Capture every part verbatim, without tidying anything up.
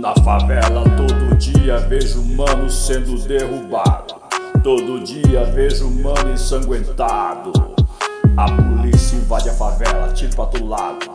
Na favela todo dia vejo mano sendo derrubado. Todo dia vejo mano ensanguentado. A polícia invade a favela, tira pra todo lado.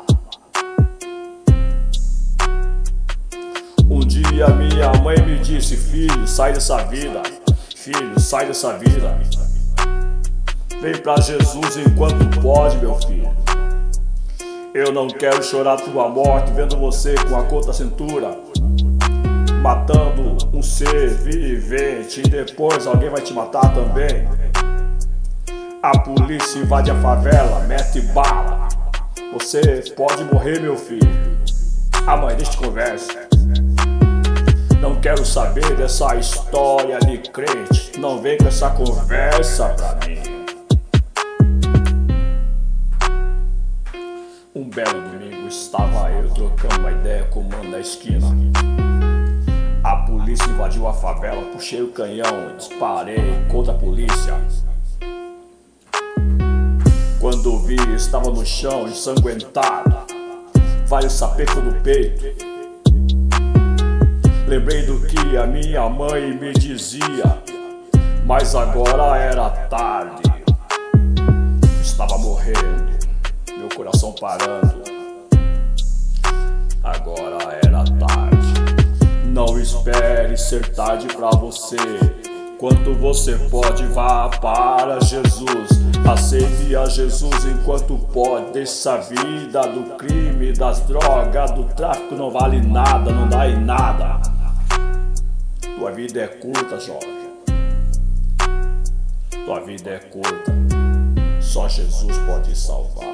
Um dia minha mãe me disse: filho, sai dessa vida. Filho, sai dessa vida. Vem pra Jesus enquanto pode, meu filho. Eu não quero chorar tua morte vendo você com a cor da cintura, matando um ser vivente, e depois alguém vai te matar também. A polícia invade a favela, mete bala. Você pode morrer, meu filho. Ah, mãe, deixa de conversa. Não quero saber dessa história de crente. Não vem com essa conversa pra mim. Um belo domingo estava eu trocando uma ideia com o mano da esquina. A polícia invadiu a favela, puxei o canhão e disparei contra a polícia. Quando vi, estava no chão, ensanguentado, vários sapecos no peito. Lembrei do que a minha mãe me dizia, mas agora era tarde. Estava morrendo, meu coração parando. Agora era tarde. Não espere ser tarde pra você. Quanto você pode, vá para Jesus. Aceite a Jesus enquanto pode. Deixa a vida do crime, das drogas, do tráfico não vale nada, não dá em nada. Tua vida é curta, jovem. Tua vida é curta. Só Jesus pode salvar.